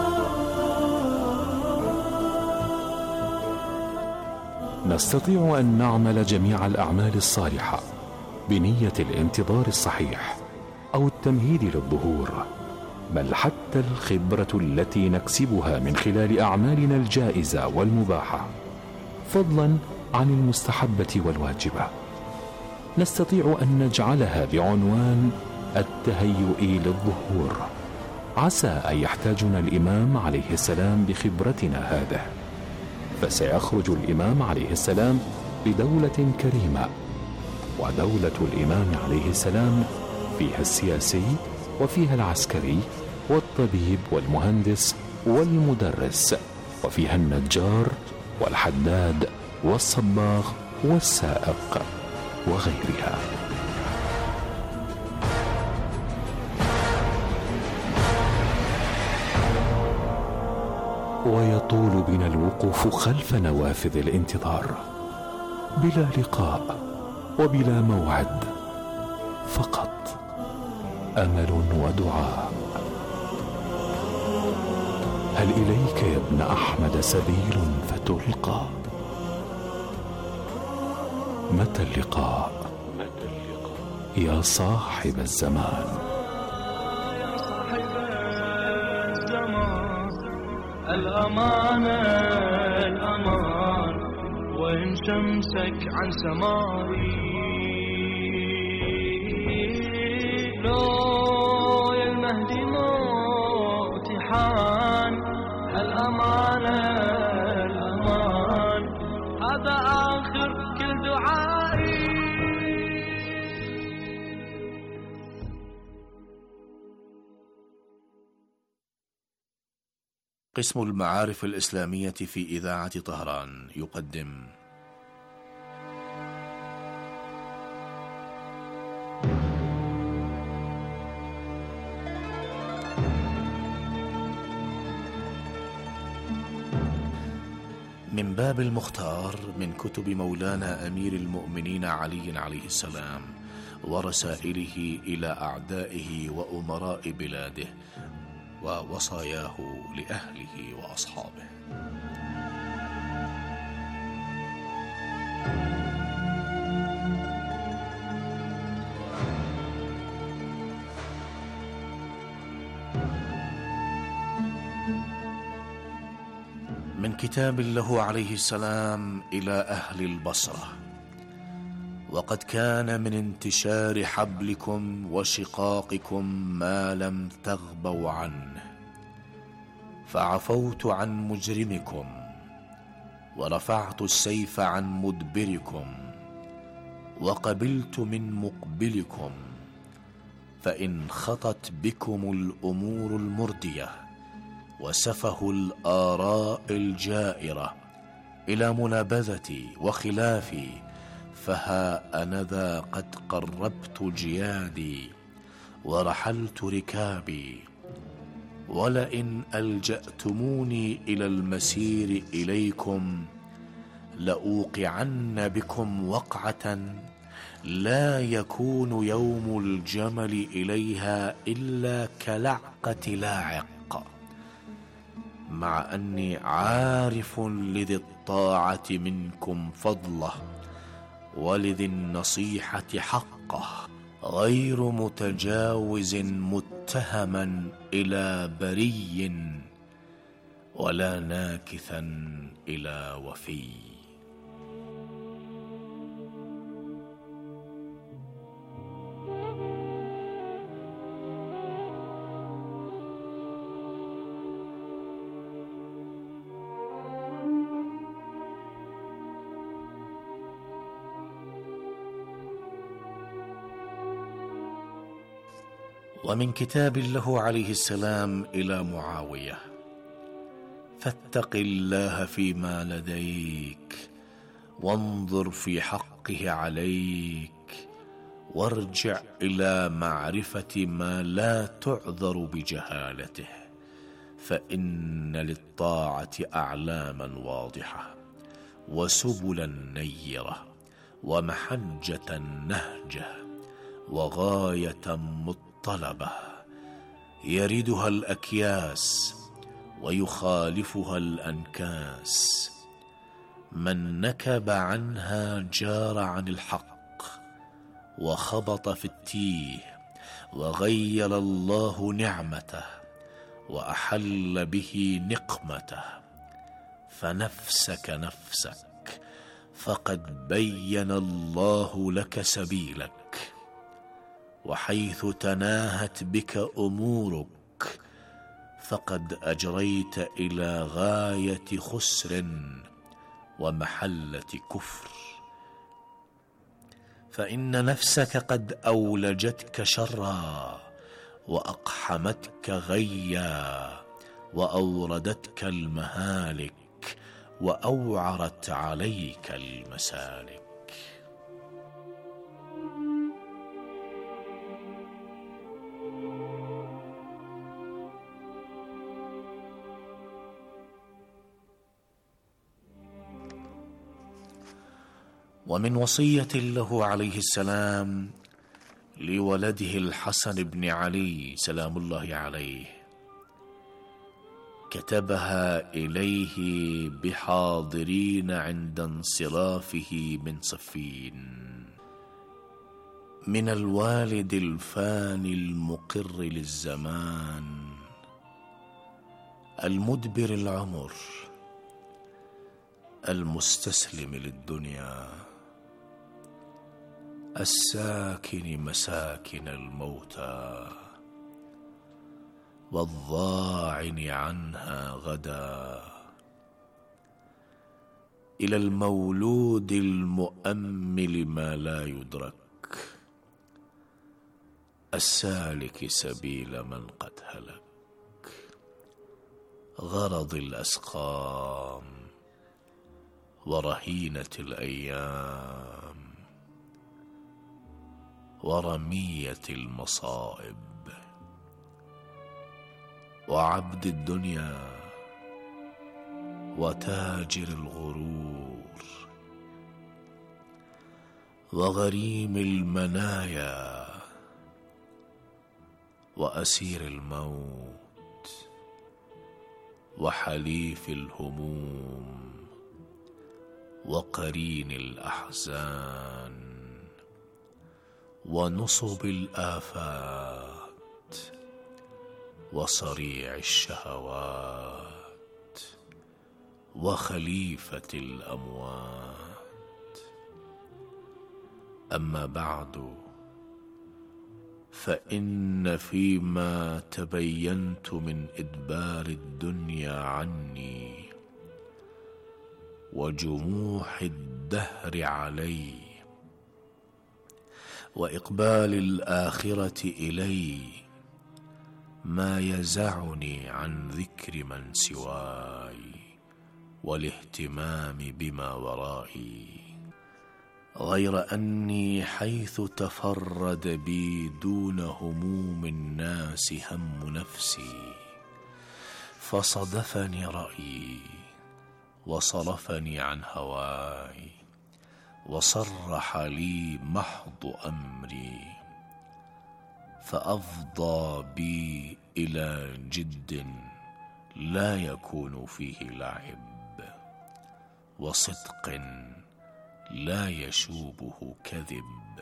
نستطيع أن نعمل جميع الأعمال الصالحة بنية الانتظار الصحيح أو التمهيد للظهور، بل حتى الخبرة التي نكسبها من خلال أعمالنا الجائزة والمباحة، فضلا عن المستحبة والواجبة، نستطيع أن نجعلها بعنوان التهيؤ للظهور. عسى أن يحتاجنا الإمام عليه السلام بخبرتنا هذه، فسيخرج الإمام عليه السلام بدولة كريمة، ودولة الإمام عليه السلام فيها السياسي وفيها العسكري والطبيب والمهندس والمدرس، وفيها النجار والحداد والصباغ والسائق وغيرها. ويطول بنا الوقوف خلف نوافذ الانتظار بلا لقاء وبلا موعد، فقط أمل ودعاء. هل إليك يا ابن أحمد سبيل فتلقى؟ متى اللقاء؟ يا صاحب الزمان. يا صاحب الزمان الأمانة الأمان، وإن شمسك عن سمائي لو يا المهدي موت حان. الأمانة الأمان هذا آخر كل دعائي. قسم المعارف الإسلامية في إذاعة طهران يقدم من باب المختار من كتب مولانا أمير المؤمنين علي عليه السلام ورسائله إلى أعدائه وأمراء بلاده ووصاياه لأهله وأصحابه. من كتاب له عليه السلام إلى أهل البصرة: وقد كان من انتشار حبلكم وشقاقكم ما لم تغبوا عنه، فعفوت عن مجرمكم ورفعت السيف عن مدبركم وقبلت من مقبلكم، فإن خطت بكم الأمور المردية وسفه الآراء الجائرة إلى منابذتي وخلافي، فها أنذا قد قربت جيادي ورحلت ركابي، ولئن ألجأتموني إلى المسير إليكم لأوقعن بكم وقعة لا يكون يوم الجمل إليها إلا كلعقة لاعق، مع أني عارف لذي الطاعة منكم فضله ولذي النصيحة حقه، غير متجاوز متهما إلى بري ولا ناكثا إلى وفي. ومن كتاب له عليه السلام إلى معاوية: فاتق الله فيما لديك وانظر في حقه عليك، وارجع إلى معرفة ما لا تعذر بجهالته، فإن للطاعة أعلاما واضحة وسبلا نيرة ومحجة نهجة وغاية مطلبة يردها الأكياس ويخالفها الأنكاس. من نكب عنها جار عن الحق وخبط في التيه، وغير الله نعمته وأحل به نقمته. فنفسك نفسك، فقد بين الله لك سبيلك، وحيث تناهت بك أمورك فقد أجريت إلى غاية خسر ومحلة كفر. فإن نفسك قد أولجتك شرا وأقحمتك غيا وأوردتك المهالك وأوعرت عليك المسالك. ومن وصية له عليه السلام لولده الحسن بن علي سلام الله عليه، كتبها إليه بحاضرين عند انصرافه من صفين: من الوالد الفاني المقر للزمان، المدبر العمر، المستسلم للدنيا، الساكن مساكن الموتى، والضاعن عنها غدا، إلى المولود المؤمل ما لا يدرك، السالك سبيل من قد هلك، غرض الأسقام ورهينة الأيام ورمية المصائب، وعبد الدنيا وتاجر الغرور، وغريم المنايا وأسير الموت، وحليف الهموم، وقرين الأحزان، ونصب الآفات، وصريع الشهوات، وخليفة الأموات. أما بعد، فإن فيما تبينت من إدبار الدنيا عني وجموح الدهر علي وإقبال الآخرة إلي ما يزعني عن ذكر من سواي والاهتمام بما ورائي، غير أني حيث تفرد بي دون هموم الناس هم نفسي فصدفني رأيي وصرفني عن هواي، وصرح لي محض أمري، فأفضى بي إلى جد لا يكون فيه لعب، وصدق لا يشوبه كذب.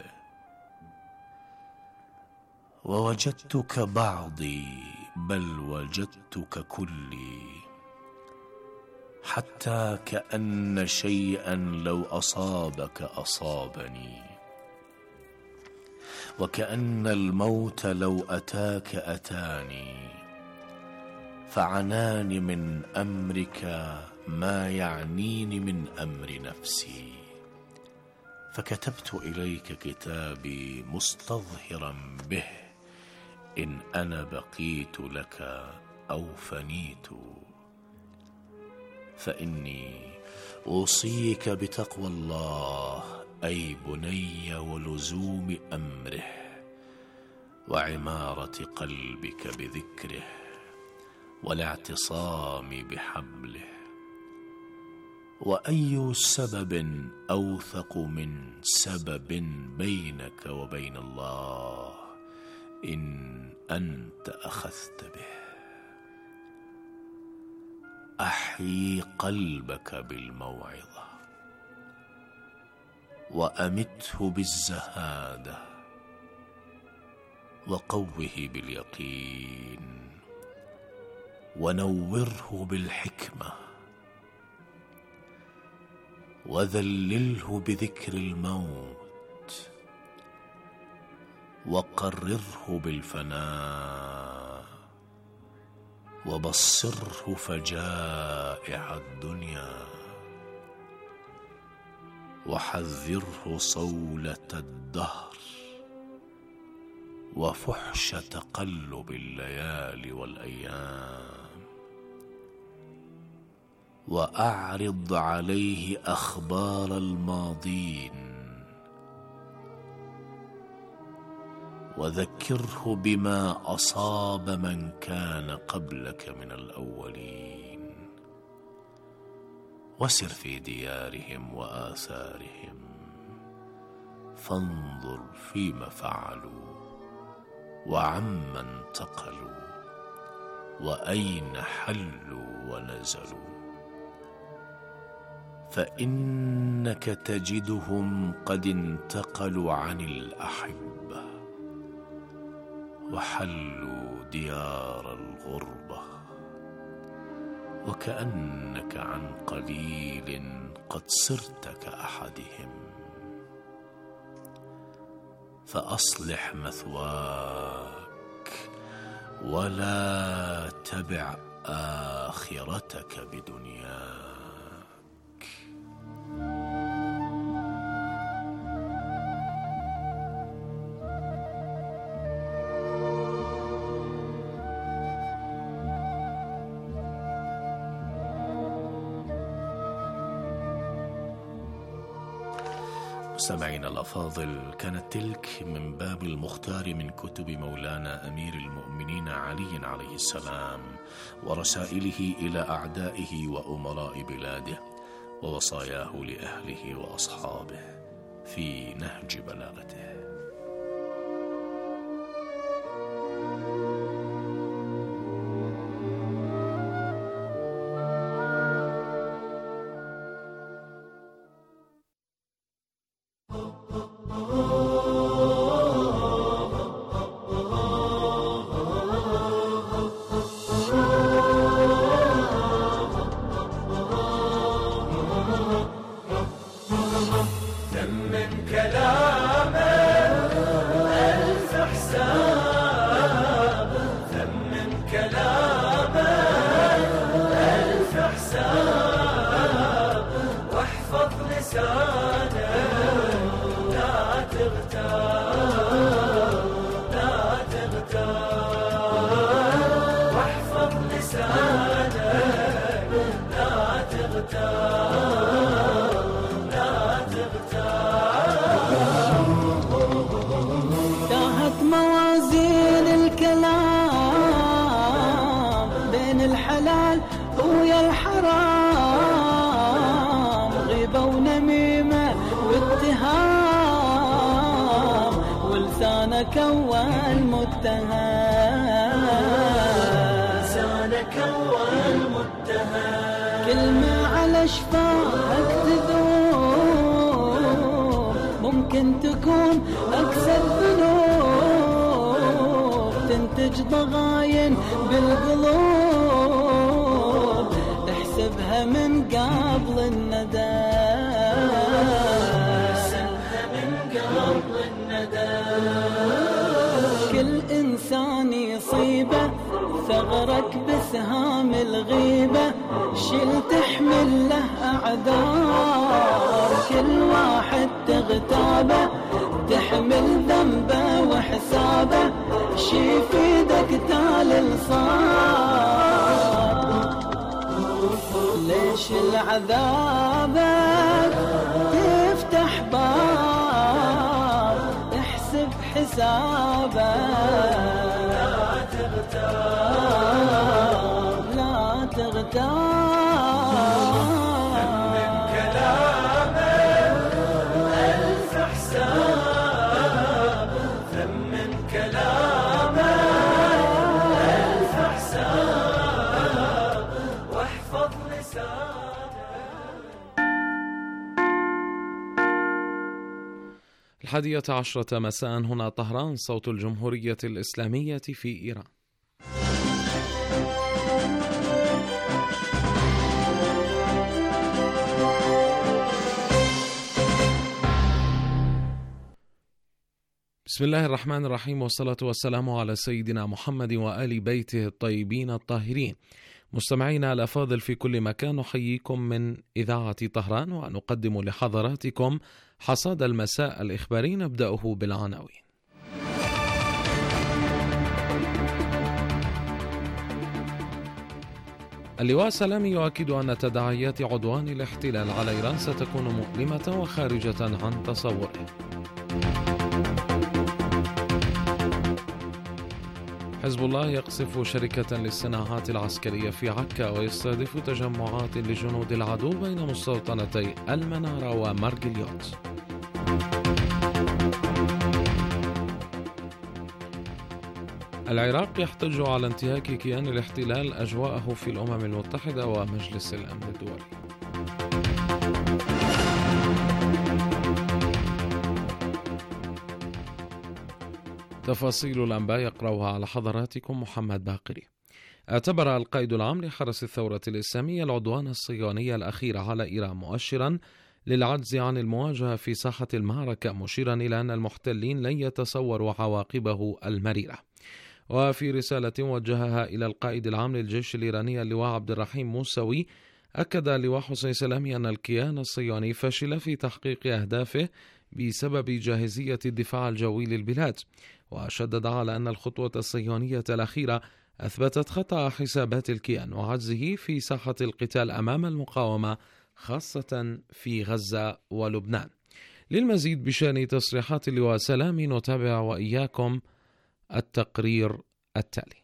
ووجدتك بعضي بل وجدتك كلي، حتى كأن شيئا لو أصابك أصابني، وكأن الموت لو أتاك أتاني، فعناني من أمرك ما يعنيني من أمر نفسي، فكتبت إليك كتابي مستظهرا به إن أنا بقيت لك أو فنيت. فإني أوصيك بتقوى الله أي بني، ولزوم أمره، وعمارة قلبك بذكره، والاعتصام بحبله. وأي سبب أوثق من سبب بينك وبين الله إن أنت أخذت به. أحيي قلبك بالموعظة، وأمته بالزهادة، وقوه باليقين، ونوره بالحكمة، وذلله بذكر الموت، وقرره بالفناء، وبصره فجائع الدنيا، وحذره صولة الدهر، وفحش تقلب الليالي والأيام، وأعرض عليه أخبار الماضين، وذكره بما أصاب من كان قبلك من الأولين، وسر في ديارهم وآثارهم، فانظر فيما فعلوا، وعمن انتقلوا، وأين حلوا ونزلوا، فإنك تجدهم قد انتقلوا عن الأحبة، وحلوا ديار الغربة، وكأنك عن قليل قد صرت كأحدهم. فأصلح مثواك، ولا تبع آخرتك بدنياك. مستمعينا الأفاضل، كانت تلك من باب المختار من كتب مولانا أمير المؤمنين علي عليه السلام، ورسائله إلى أعدائه وأمراء بلاده، ووصاياه لأهله وأصحابه في نهج بلاغته. تاهت موازين الكلام بين الحلال لسانك أول متهم، لسانك أول متهم، كلمة على شفاهك تذوب، ممكن تكون أكثر ذنوب، تنتج ضغاين بالقلوب، احسبها من قبل الندى، احسبها من قبل الندى. كل إنسان يصيبه ثغرك بسهام الغيبة، شيل تحمل له أعذار، كل واحد تغتابه تحمل ذنبه وحسابه، شي في ايدك تالي صار. ليش العذابك تفتح باب، احسب حسابك، لا تغتاب لا تغتاب. من كلامك ألف حساب، ثمن كلامك ألف حساب، واحفظ لسانك. الحادية عشرة مساء هنا طهران، صوت الجمهورية الإسلامية في إيران. بسم الله الرحمن الرحيم، والصلاة والسلام على سيدنا محمد وآل بيته الطيبين الطاهرين. مستمعينا الأفاضل في كل مكان، نحييكم من إذاعة طهران ونقدم لحضراتكم حصاد المساء الإخباري، نبدأه بالعناوين. اللواء سلامي يؤكد أن تداعيات عدوان الاحتلال على إيران ستكون مؤلمة وخارجة عن تصوره. حزب الله يقصف شركة للصناعات العسكرية في عكا ويستهدف تجمعات لجنود العدو بين مستوطنتي المنارة ومارجليوت. العراق يحتج على انتهاك كيان الاحتلال أجواءه في الأمم المتحدة ومجلس الأمن الدولي. تفاصيل الأنباء يقرأها على حضراتكم محمد باقري. اعتبر القائد العام لحرس الثورة الإسلامية العدوان الصهيوني الأخير على إيران مؤشرا للعجز عن المواجهة في ساحة المعركة، مشيرا إلى أن المحتلين لن يتصوروا عواقبه المريرة. وفي رسالة وجهها إلى القائد العام للجيش الإيراني اللواء عبد الرحيم موسوي، أكد اللواء حسين سلامي أن الكيان الصهيوني فشل في تحقيق أهدافه بسبب جاهزية الدفاع الجوي للبلاد، وشدد على أن الخطوة الصهيونية الأخيرة أثبتت خطأ حسابات الكيان وعجزه في ساحة القتال أمام المقاومة، خاصة في غزة ولبنان. للمزيد بشأن تصريحات اللواء سلامي نتابع وإياكم التقرير التالي.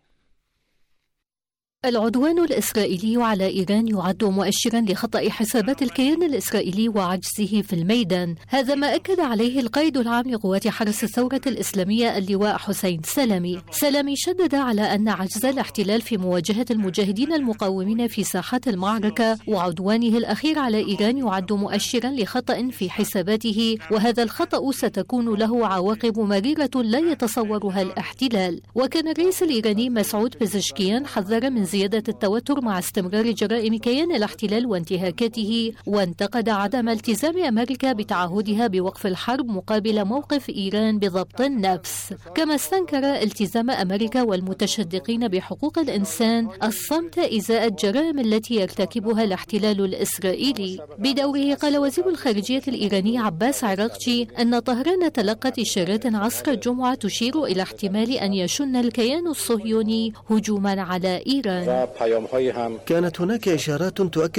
العدوان الإسرائيلي على إيران يعد مؤشرا لخطأ حسابات الكيان الإسرائيلي وعجزه في الميدان، هذا ما أكد عليه القائد العام لقوات حرس الثورة الإسلامية اللواء حسين سلامي. سلامي شدد على أن عجز الاحتلال في مواجهة المجاهدين المقاومين في ساحات المعركة وعدوانه الأخير على إيران يعد مؤشرا لخطأ في حساباته، وهذا الخطأ ستكون له عواقب مريرة لا يتصورها الاحتلال. وكان الرئيس الإيراني مسعود بزشكيان حذر من زيادة التوتر مع استمرار جرائم كيان الاحتلال وانتهاكاته، وانتقد عدم التزام أمريكا بتعهدها بوقف الحرب مقابل موقف إيران بضبط النفس. كما استنكر التزام أمريكا والمتشدقين بحقوق الإنسان الصمت إزاء الجرائم التي يرتكبها الاحتلال الإسرائيلي. بدوره قال وزير الخارجية الإيراني عباس عراقجي أن طهران تلقت إشارات عصر الجمعة تشير إلى احتمال أن يشن الكيان الصهيوني هجوما على إيران. كانت هناك إشارات تؤكد